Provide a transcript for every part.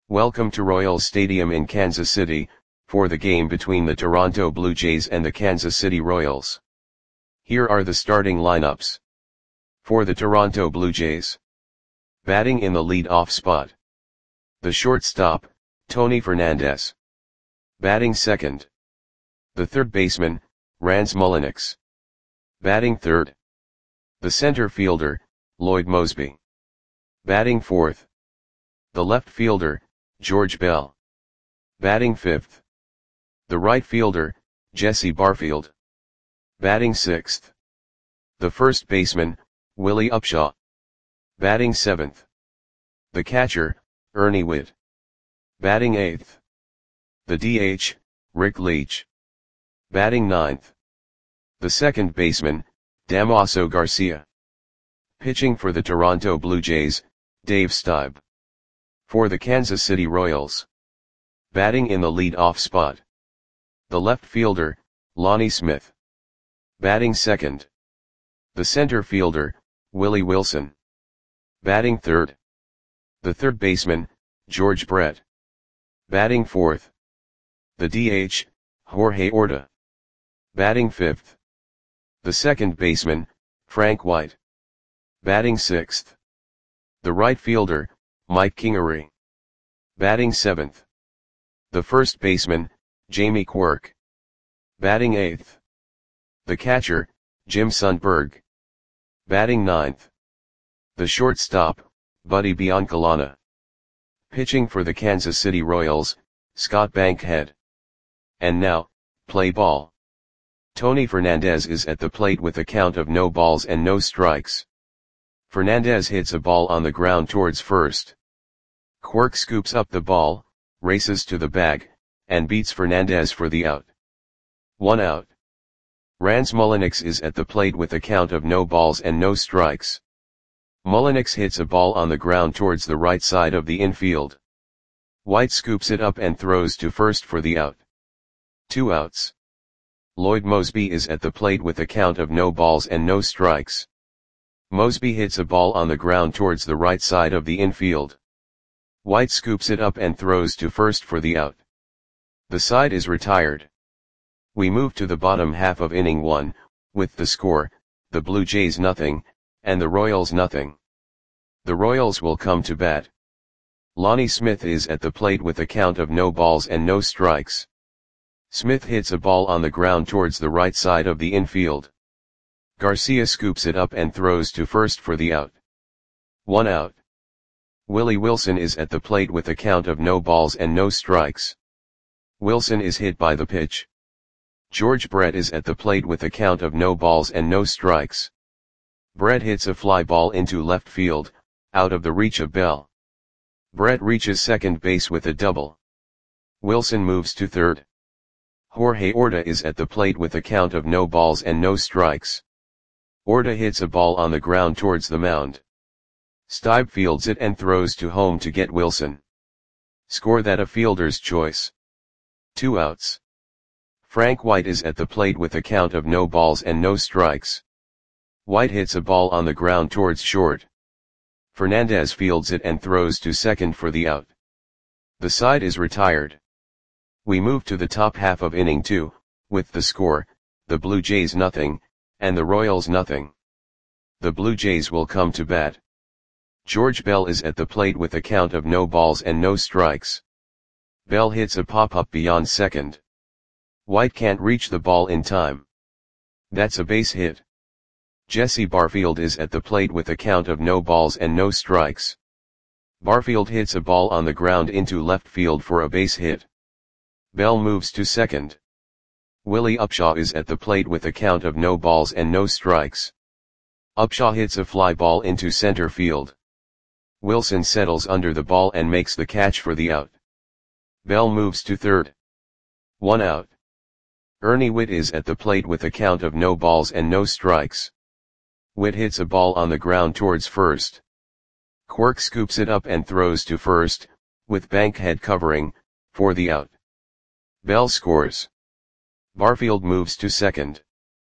Welcome to Royals Stadium in Kansas City, for the game between the Toronto Blue Jays and the Kansas City Royals. Here are the starting lineups. For the Toronto Blue Jays. Batting in the lead-off spot. The shortstop, Tony Fernandez. Batting second. The third baseman, Rance Mulliniks. Batting third. The center fielder, Lloyd Moseby. Batting fourth. The left fielder, George Bell. Batting fifth. The right fielder, Jesse Barfield. Batting sixth. The first baseman, Willie Upshaw. Batting seventh. The catcher, Ernie Whitt. Batting eighth. The DH, Rick Leach. Batting ninth. The second baseman, Damaso Garcia. Pitching for the Toronto Blue Jays, Dave Stieb. For the Kansas City Royals. Batting in the lead-off spot. The left fielder, Lonnie Smith. Batting second. The center fielder, Willie Wilson. Batting third. The third baseman, George Brett. Batting fourth. The DH, Jorge Orta. Batting fifth. The second baseman, Frank White. Batting sixth. The right fielder, Mike Kingery. Batting seventh. The first baseman, Jamie Quirk. Batting eighth. The catcher, Jim Sundberg. Batting ninth. The shortstop, Buddy Biancalana. Pitching for the Kansas City Royals, Scott Bankhead. And now, play ball. Tony Fernandez is at the plate with a count of no balls and no strikes. Fernandez hits a ball on the ground towards first. Quirk scoops up the ball, races to the bag, and beats Fernandez for the out. 1 out. Rance Mulliniks is at the plate with a count of no balls and no strikes. Mulliniks hits a ball on the ground towards the right side of the infield. White scoops it up and throws to first for the out. 2 outs. Lloyd Moseby is at the plate with a count of no balls and no strikes. Moseby hits a ball on the ground towards the right side of the infield. White scoops it up and throws to first for the out. The side is retired. We move to the bottom half of inning 1, with the score, the Blue Jays nothing, and the Royals nothing. The Royals will come to bat. Lonnie Smith is at the plate with a count of no balls and no strikes. Smith hits a ball on the ground towards the right side of the infield. Garcia scoops it up and throws to first for the out. 1 out. Willie Wilson is at the plate with a count of no balls and no strikes. Wilson is hit by the pitch. George Brett is at the plate with a count of no balls and no strikes. Brett hits a fly ball into left field, out of the reach of Bell. Brett reaches second base with a double. Wilson moves to third. Jorge Orta is at the plate with a count of no balls and no strikes. Orta hits a ball on the ground towards the mound. Stieb fields it and throws to home to get Wilson. Score that a fielder's choice. 2 outs. Frank White is at the plate with a count of no balls and no strikes. White hits a ball on the ground towards short. Fernandez fields it and throws to second for the out. The side is retired. We move to the top half of inning 2, with the score, the Blue Jays nothing, and the Royals nothing. The Blue Jays will come to bat. George Bell is at the plate with a count of no balls and no strikes. Bell hits a pop-up beyond second. White can't reach the ball in time. That's a base hit. Jesse Barfield is at the plate with a count of no balls and no strikes. Barfield hits a ball on the ground into left field for a base hit. Bell moves to second. Willie Upshaw is at the plate with a count of no balls and no strikes. Upshaw hits a fly ball into center field. Wilson settles under the ball and makes the catch for the out. Bell moves to third. 1 out. Ernie Whitt is at the plate with a count of no balls and no strikes. Whitt hits a ball on the ground towards first. Quirk scoops it up and throws to first, with Bankhead covering, for the out. Bell scores. Barfield moves to second.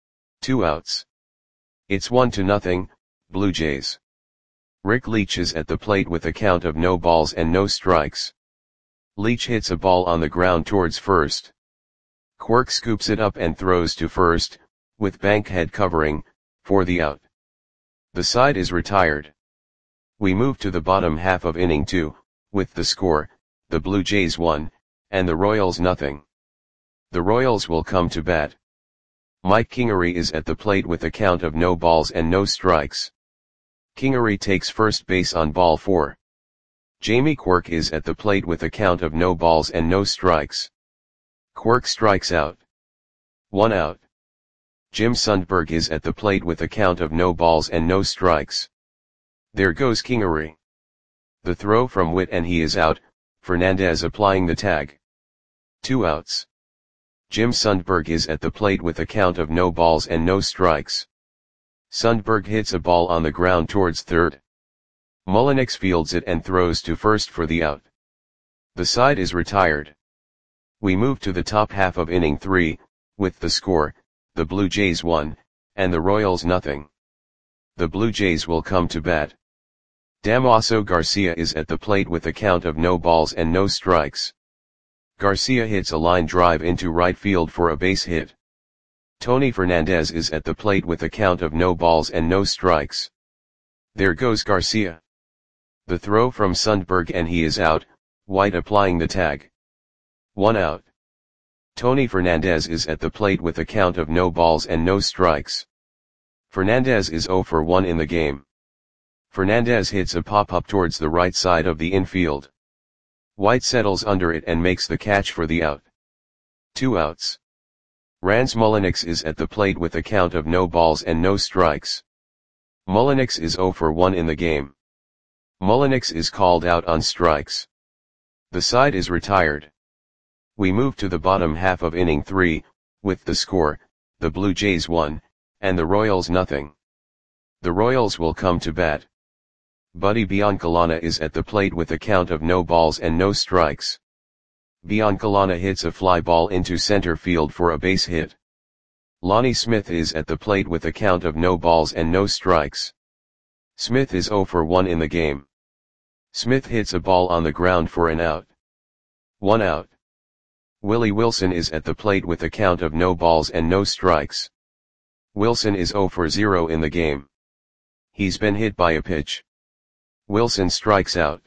2 outs. It's 1-0, Blue Jays. Rick Leach is at the plate with a count of no balls and no strikes. Leach hits a ball on the ground towards first. Quirk scoops it up and throws to first, with Bankhead covering, for the out. The side is retired. We move to the bottom half of inning 2, with the score, the Blue Jays 1, and the Royals nothing. The Royals will come to bat. Mike Kingery is at the plate with a count of no balls and no strikes. Kingery takes first base on ball 4. Jamie Quirk is at the plate with a count of no balls and no strikes. Quirk strikes out. 1 out. Jim Sundberg is at the plate with a count of no balls and no strikes. There goes Kingery. The throw from Witt and he is out, Fernandez applying the tag. 2 outs. Jim Sundberg is at the plate with a count of no balls and no strikes. Sundberg hits a ball on the ground towards third. Mullenix fields it and throws to first for the out. The side is retired. We move to the top half of inning 3, with the score, the Blue Jays 1, and the Royals nothing. The Blue Jays will come to bat. Damaso Garcia is at the plate with a count of no balls and no strikes. Garcia hits a line drive into right field for a base hit. Tony Fernandez is at the plate with a count of no balls and no strikes. There goes Garcia. The throw from Sundberg and he is out, White applying the tag. 1 out. Tony Fernandez is at the plate with a count of no balls and no strikes. Fernandez is 0 for 1 in the game. Fernandez hits a pop-up towards the right side of the infield. White settles under it and makes the catch for the out. 2 outs. Rans Mullenix is at the plate with a count of no balls and no strikes. Mullenix is 0 for 1 in the game. Mullenix is called out on strikes. The side is retired. We move to the bottom half of inning 3, with the score, the Blue Jays 1, and the Royals nothing. The Royals will come to bat. Buddy Biancalana is at the plate with a count of no balls and no strikes. Biancalana hits a fly ball into center field for a base hit. Lonnie Smith is at the plate with a count of no balls and no strikes. Smith is 0 for 1 in the game. Smith hits a ball on the ground for an out. 1 out. Willie Wilson is at the plate with a count of no balls and no strikes. Wilson is 0 for 0 in the game. He's been hit by a pitch. Wilson strikes out.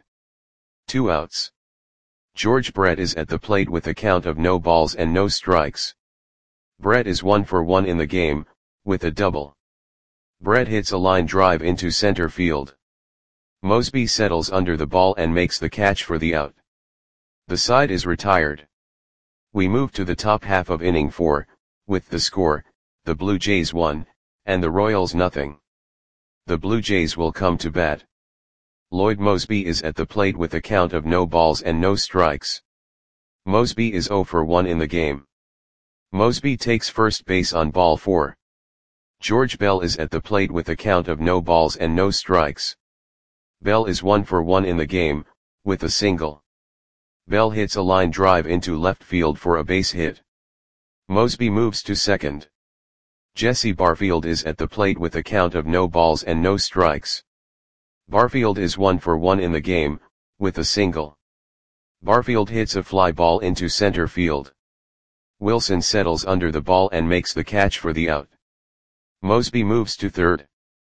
2 outs. George Brett is at the plate with a count of no balls and no strikes. Brett is 1 for 1 in the game, with a double. Brett hits a line drive into center field. Mosby settles under the ball and makes the catch for the out. The side is retired. We move to the top half of inning 4, with the score, the Blue Jays 1, and the Royals nothing. The Blue Jays will come to bat. Lloyd Mosby is at the plate with a count of no balls and no strikes. Mosby is 0 for 1 in the game. Mosby takes first base on ball 4. George Bell is at the plate with a count of no balls and no strikes. Bell is 1 for 1 in the game, with a single. Bell hits a line drive into left field for a base hit. Mosby moves to second. Jesse Barfield is at the plate with a count of no balls and no strikes. Barfield is 1 for 1 in the game, with a single. Barfield hits a fly ball into center field. Wilson settles under the ball and makes the catch for the out. Mosby moves to third.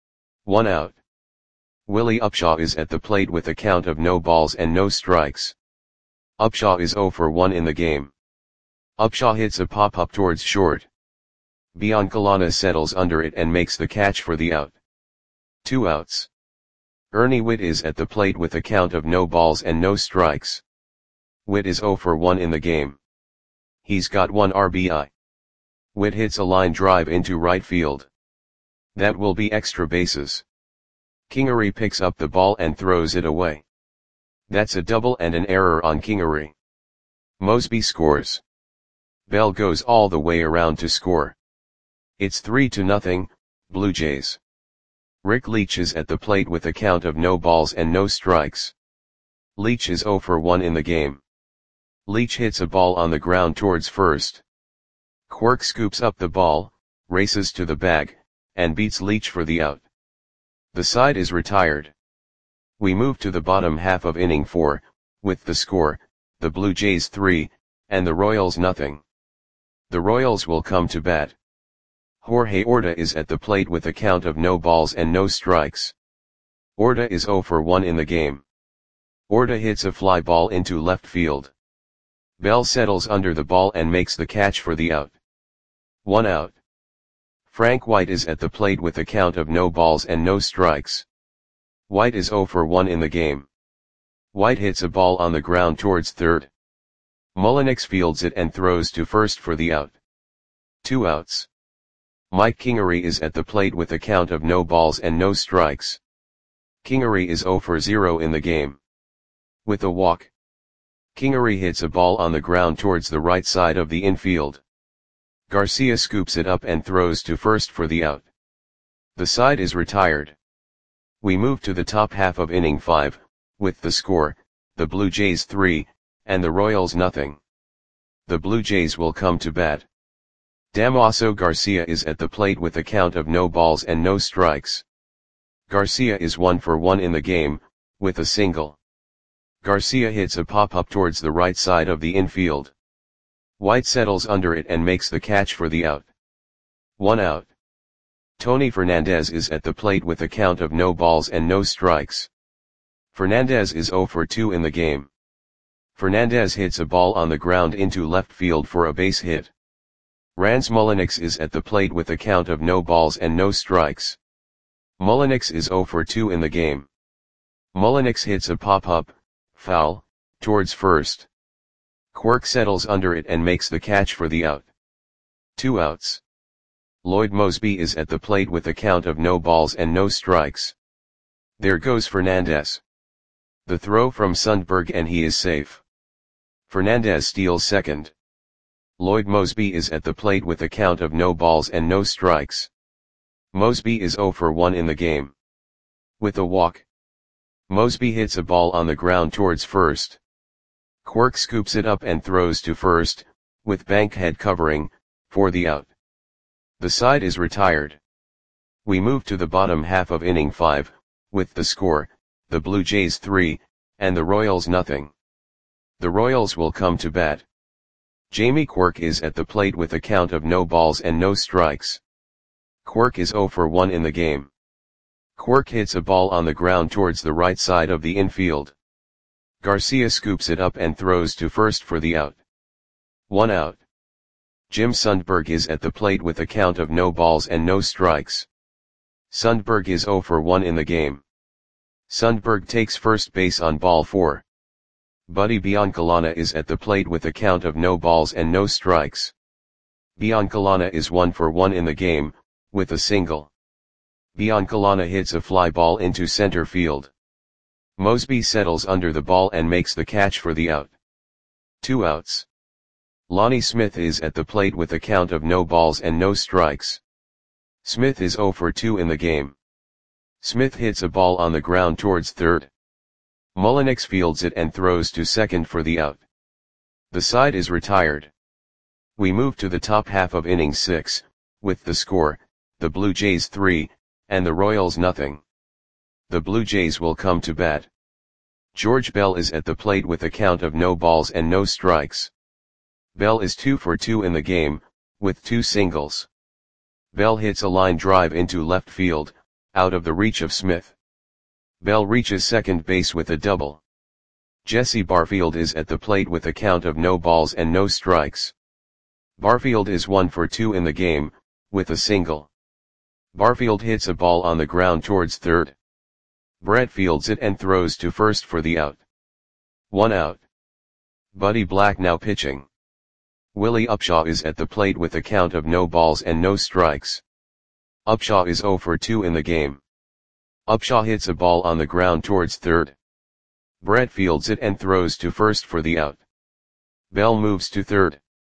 1 out. Willie Upshaw is at the plate with a count of no balls and no strikes. Upshaw is 0 for 1 in the game. Upshaw hits a pop-up towards short. Biancalana settles under it and makes the catch for the out. 2 outs. Ernie Witt is at the plate with a count of no balls and no strikes. Witt is 0 for 1 in the game. He's got 1 RBI. Witt hits a line drive into right field. That will be extra bases. Kingery picks up the ball and throws it away. That's a double and an error on Kingery. Mosby scores. Bell goes all the way around to score. It's 3-0, Blue Jays. Rick Leach is at the plate with a count of no balls and no strikes. Leach is 0 for 1 in the game. Leach hits a ball on the ground towards first. Quirk scoops up the ball, races to the bag, and beats Leach for the out. The side is retired. We move to the bottom half of inning 4, with the score, the Blue Jays 3, and the Royals nothing. The Royals will come to bat. Jorge Orta is at the plate with a count of no balls and no strikes. Orta is 0 for 1 in the game. Orta hits a fly ball into left field. Bell settles under the ball and makes the catch for the out. 1 out. Frank White is at the plate with a count of no balls and no strikes. White is 0 for 1 in the game. White hits a ball on the ground towards third. Mullenix fields it and throws to first for the out. 2 outs. Mike Kingery is at the plate with a count of no balls and no strikes. Kingery is 0 for 0 in the game. With a walk, Kingery hits a ball on the ground towards the right side of the infield. Garcia scoops it up and throws to first for the out. The side is retired. We move to the top half of inning 5, with the score, the Blue Jays 3, and the Royals nothing. The Blue Jays will come to bat. Damaso Garcia is at the plate with a count of no balls and no strikes. Garcia is 1 for 1 in the game, with a single. Garcia hits a pop-up towards the right side of the infield. White settles under it and makes the catch for the out. 1 out. Tony Fernandez is at the plate with a count of no balls and no strikes. Fernandez is 0 for 2 in the game. Fernandez hits a ball on the ground into left field for a base hit. Rans Mullenix is at the plate with a count of no balls and no strikes. Mullenix is 0 for 2 in the game. Mullenix hits a pop-up, foul, towards first. Quirk settles under it and makes the catch for the out. 2 outs. Lloyd Moseby is at the plate with a count of no balls and no strikes. There goes Fernandez. The throw from Sundberg and he is safe. Fernandez steals second. Lloyd Moseby is at the plate with a count of no balls and no strikes. Moseby is 0 for 1 in the game. With a walk, Moseby hits a ball on the ground towards first. Quirk scoops it up and throws to first, with Bankhead covering, for the out. The side is retired. We move to the bottom half of inning 5, with the score, the Blue Jays 3, and the Royals nothing. The Royals will come to bat. Jamie Quirk is at the plate with a count of no balls and no strikes. Quirk is 0 for 1 in the game. Quirk hits a ball on the ground towards the right side of the infield. Garcia scoops it up and throws to first for the out. 1 out. Jim Sundberg is at the plate with a count of no balls and no strikes. Sundberg is 0 for 1 in the game. Sundberg takes first base on ball 4. Buddy Biancalana is at the plate with a count of no balls and no strikes. Biancalana is 1 for 1 in the game, with a single. Biancalana hits a fly ball into center field. Moseby settles under the ball and makes the catch for the out. 2 outs. Lonnie Smith is at the plate with a count of no balls and no strikes. Smith is 0 for 2 in the game. Smith hits a ball on the ground towards third. Mullenix fields it and throws to second for the out. The side is retired. We move to the top half of inning 6, with the score, the Blue Jays 3, and the Royals nothing. The Blue Jays will come to bat. George Bell is at the plate with a count of no balls and no strikes. Bell is 2 for 2 in the game, with 2 singles. Bell hits a line drive into left field, out of the reach of Smith. Bell reaches second base with a double. Jesse Barfield is at the plate with a count of no balls and no strikes. Barfield is 1 for 2 in the game, with a single. Barfield hits a ball on the ground towards third. Brett fields it and throws to first for the out. 1 out. Buddy Black now pitching. Willie Upshaw is at the plate with a count of no balls and no strikes. Upshaw is 0 for 2 in the game. Upshaw hits a ball on the ground towards third. Brett fields it and throws to first for the out. Bell moves to third.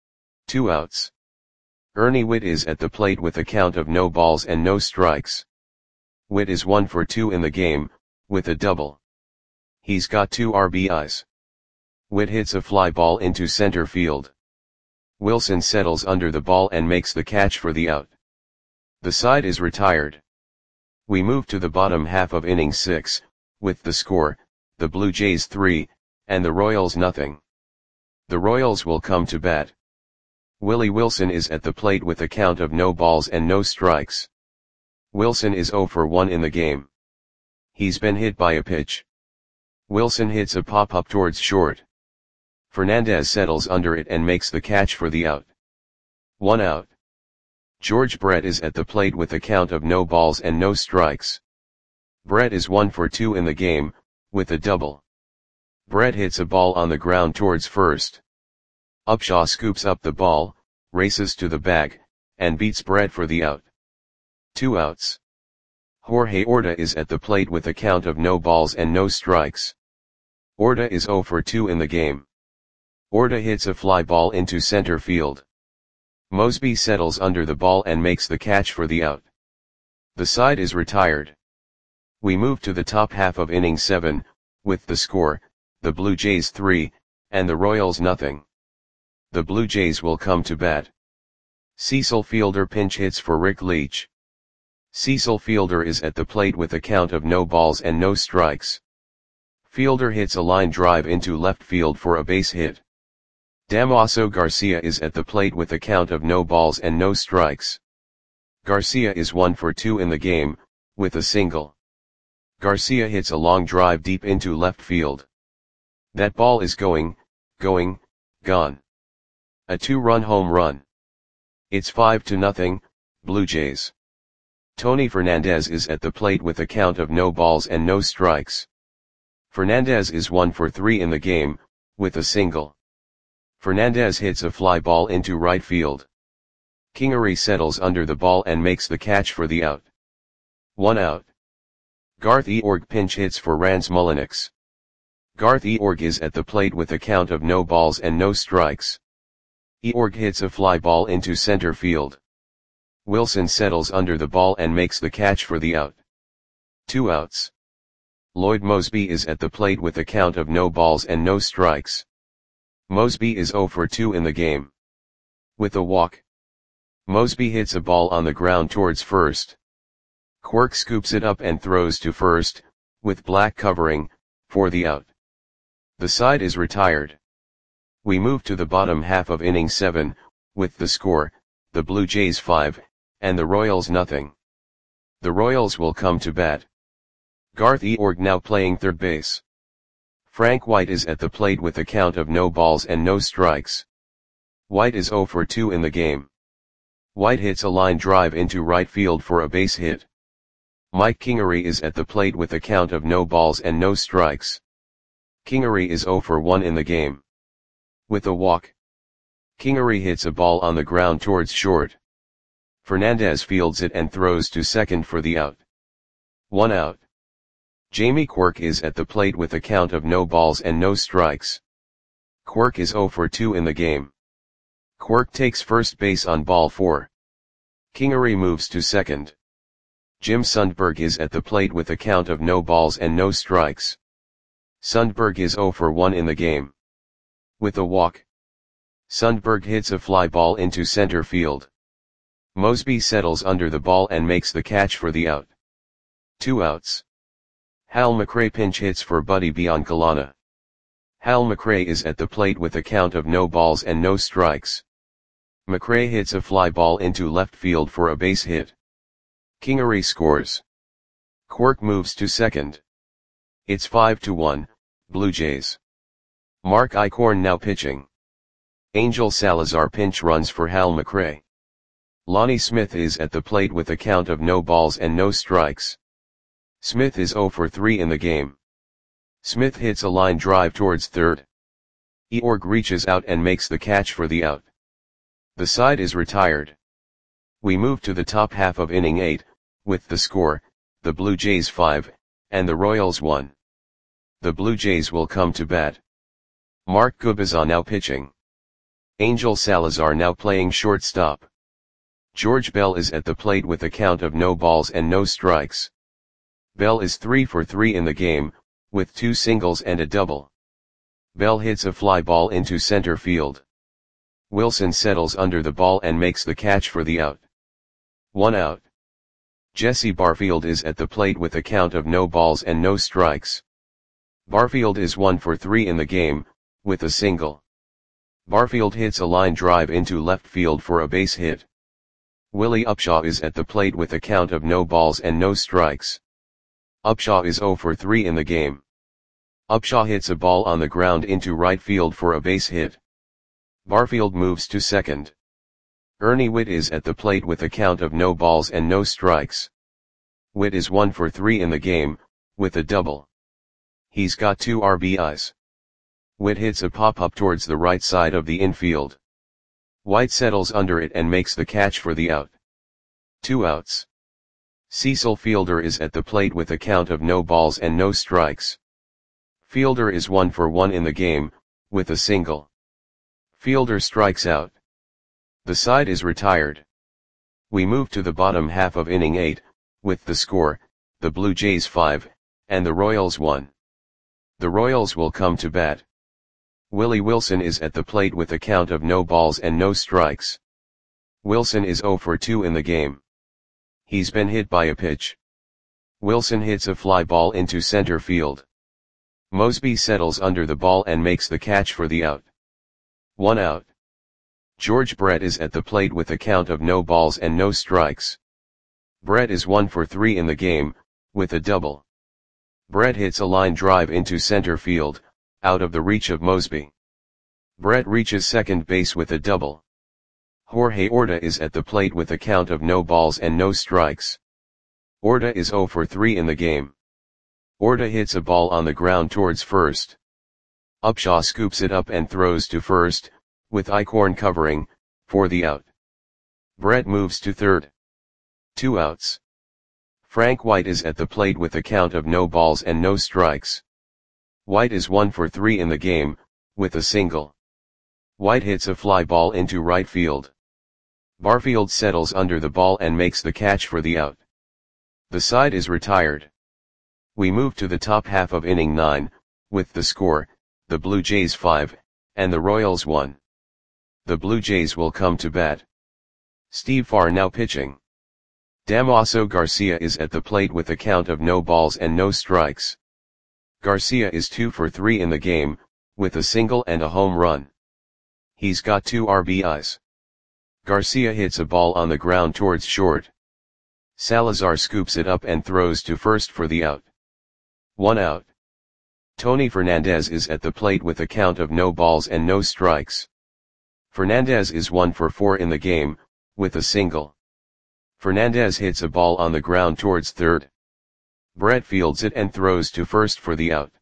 2 outs. Ernie Whitt is at the plate with a count of no balls and no strikes. Whitt is 1 for 2 in the game, with a double. He's got 2 RBIs. Whitt hits a fly ball into center field. Wilson settles under the ball and makes the catch for the out. The side is retired. We move to the bottom half of inning 6, with the score, the Blue Jays 3, and the Royals nothing. The Royals will come to bat. Willie Wilson is at the plate with a count of no balls and no strikes. Wilson is 0 for 1 in the game. He's been hit by a pitch. Wilson hits a pop-up towards short. Fernandez settles under it and makes the catch for the out. 1 out. George Brett is at the plate with a count of no balls and no strikes. Brett is 1 for 2 in the game, with a double. Brett hits a ball on the ground towards first. Upshaw scoops up the ball, races to the bag, and beats Brett for the out. 2 outs. Jorge Orta is at the plate with a count of no balls and no strikes. Orta is 0 for 2 in the game. Orta hits a fly ball into center field. Mosby settles under the ball and makes the catch for the out. The side is retired. We move to the top half of inning 7, with the score, the Blue Jays 3, and the Royals nothing. The Blue Jays will come to bat. Cecil Fielder pinch hits for Rick Leach. Cecil Fielder is at the plate with a count of no balls and no strikes. Fielder hits a line drive into left field for a base hit. Damaso Garcia is at the plate with a count of no balls and no strikes. Garcia is 1 for 2 in the game, with a single. Garcia hits a long drive deep into left field. That ball is gone. A 2-run home run. It's 5-0, Blue Jays. Tony Fernandez is at the plate with a count of no balls and no strikes. Fernandez is 1 for 3 in the game, with a single. Fernandez hits a fly ball into right field. Kingery settles under the ball and makes the catch for the out. 1 out. Garth Eorg pinch hits for Rans Mulliniks. Garth Eorg is at the plate with a count of no balls and no strikes. Eorg hits a fly ball into center field. Wilson settles under the ball and makes the catch for the out. 2 outs. Lloyd Mosby is at the plate with a count of no balls and no strikes. Mosby is 0 for 2 in the game. With a walk. Mosby hits a ball on the ground towards first. Quirk scoops it up and throws to first, with Black covering, for the out. The side is retired. We move to the bottom half of inning 7, with the score, the Blue Jays 5, and the Royals nothing. The Royals will come to bat. Garth Eorg now playing third base. Frank White is at the plate with a count of no balls and no strikes. White is 0 for 2 in the game. White hits a line drive into right field for a base hit. Mike Kingery is at the plate with a count of no balls and no strikes. Kingery is 0 for 1 in the game. With a walk. Kingery hits a ball on the ground towards short. Fernandez fields it and throws to second for the out. 1 out. Jamie Quirk is at the plate with a count of no balls and no strikes. Quirk is 0 for 2 in the game. Quirk takes first base on ball 4. Kingery moves to second. Jim Sundberg is at the plate with a count of no balls and no strikes. Sundberg is 0 for 1 in the game. With a walk. Sundberg hits a fly ball into center field. Mosby settles under the ball and makes the catch for the out. 2 outs. Hal McRae pinch hits for Buddy Biancalana. Hal McRae is at the plate with a count of no balls and no strikes. McRae hits a fly ball into left field for a base hit. Kingery scores. Quirk moves to second. It's 5-1, Blue Jays. Mark Eichhorn now pitching. Angel Salazar pinch runs for Hal McRae. Lonnie Smith is at the plate with a count of no balls and no strikes. Smith is 0 for 3 in the game. Smith hits a line drive towards third. Eorg reaches out and makes the catch for the out. The side is retired. We move to the top half of inning 8, with the score, the Blue Jays 5, and the Royals 1. The Blue Jays will come to bat. Mark Gubicza now pitching. Angel Salazar now playing shortstop. George Bell is at the plate with a count of no balls and no strikes. Bell is 3 for 3 in the game, with 2 singles and a double. Bell hits a fly ball into center field. Wilson settles under the ball and makes the catch for the out. 1 out. Jesse Barfield is at the plate with a count of no balls and no strikes. Barfield is 1 for 3 in the game, with a single. Barfield hits a line drive into left field for a base hit. Willie Upshaw is at the plate with a count of no balls and no strikes. Upshaw is 0 for 3 in the game. Upshaw hits a ball on the ground into right field for a base hit. Barfield moves to second. Ernie Whitt is at the plate with a count of no balls and no strikes. Whitt is 1 for 3 in the game, with a double. He's got 2 RBIs. Whitt hits a pop-up towards the right side of the infield. White settles under it and makes the catch for the out. 2 outs. Cecil Fielder is at the plate with a count of no balls and no strikes. Fielder is 1 for 1 in the game, with a single. Fielder strikes out. The side is retired. We move to the bottom half of inning 8, with the score, the Blue Jays 5, and the Royals 1. The Royals will come to bat. Willie Wilson is at the plate with a count of no balls and no strikes. Wilson is 0 for 2 in the game. He's been hit by a pitch. Wilson hits a fly ball into center field. Mosby settles under the ball and makes the catch for the out. 1 out. George Brett is at the plate with a count of no balls and no strikes. Brett is 1 for 3 in the game, with a double. Brett hits a line drive into center field, out of the reach of Mosby. Brett reaches second base with a double. Jorge Orta is at the plate with a count of no balls and no strikes. Orta is 0 for 3 in the game. Orta hits a ball on the ground towards first. Upshaw scoops it up and throws to first, with Eichhorn covering, for the out. Brett moves to third. 2 outs. Frank White is at the plate with a count of no balls and no strikes. White is 1 for 3 in the game, with a single. White hits a fly ball into right field. Barfield settles under the ball and makes the catch for the out. The side is retired. We move to the top half of inning 9, with the score, the Blue Jays 5, and the Royals 1. The Blue Jays will come to bat. Steve Farr now pitching. Damaso Garcia is at the plate with a count of no balls and no strikes. Garcia is 2 for 3 in the game, with a single and a home run. He's got 2 RBIs. Garcia hits a ball on the ground towards short. Salazar scoops it up and throws to first for the out. 1 out. Tony Fernandez is at the plate with a count of no balls and no strikes. Fernandez is 1 for 4 in the game, with a single. Fernandez hits a ball on the ground towards third. Brett fields it and throws to first for the out.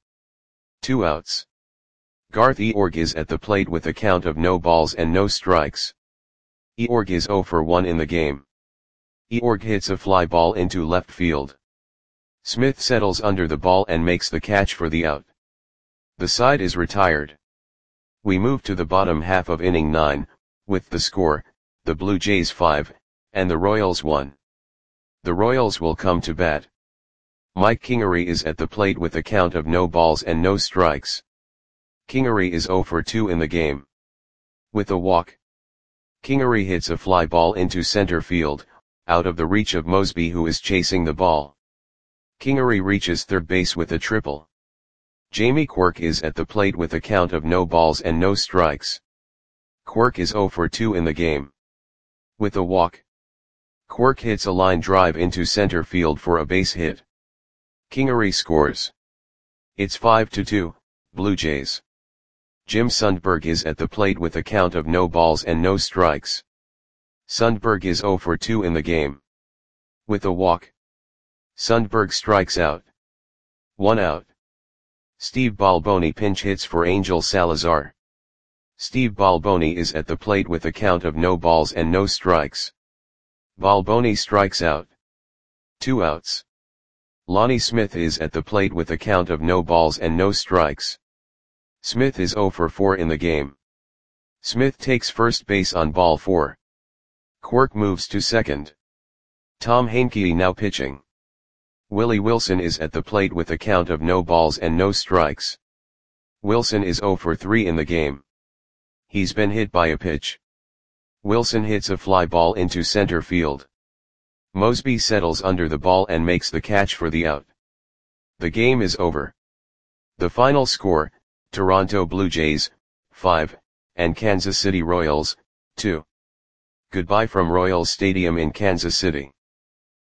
2 outs. Garth Eorg is at the plate with a count of no balls and no strikes. Eorg is 0 for 1 in the game. Eorg hits a fly ball into left field. Smith settles under the ball and makes the catch for the out. The side is retired. We move to the bottom half of inning 9, with the score, the Blue Jays 5, and the Royals 1. The Royals will come to bat. Mike Kingery is at the plate with a count of no balls and no strikes. Kingery is 0 for 2 in the game. With a walk. Kingery hits a fly ball into center field, out of the reach of Mosby who is chasing the ball. Kingery reaches third base with a triple. Jamie Quirk is at the plate with a count of no balls and no strikes. Quirk is 0 for 2 in the game. With a walk. Quirk hits a line drive into center field for a base hit. Kingery scores. It's 5-2, Blue Jays. Jim Sundberg is at the plate with a count of no balls and no strikes. Sundberg is 0 for 2 in the game. With a walk. Sundberg strikes out. 1 out. Steve Balboni pinch hits for Angel Salazar. Steve Balboni is at the plate with a count of no balls and no strikes. Balboni strikes out. 2 outs. Lonnie Smith is at the plate with a count of no balls and no strikes. Smith is 0 for 4 in the game. Smith takes first base on ball 4. Quirk moves to second. Tom Heinke now pitching. Willie Wilson is at the plate with a count of no balls and no strikes. Wilson is 0 for 3 in the game. He's been hit by a pitch. Wilson hits a fly ball into center field. Mosby settles under the ball and makes the catch for the out. The game is over. The final score, Toronto Blue Jays, 5, and Kansas City Royals, 2. Goodbye from Royals Stadium in Kansas City.